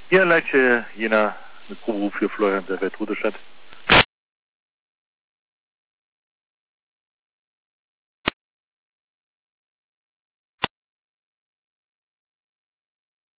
Ja, Leitje, Jena, mit Proberuf für Florian der Welt Ruderstadt.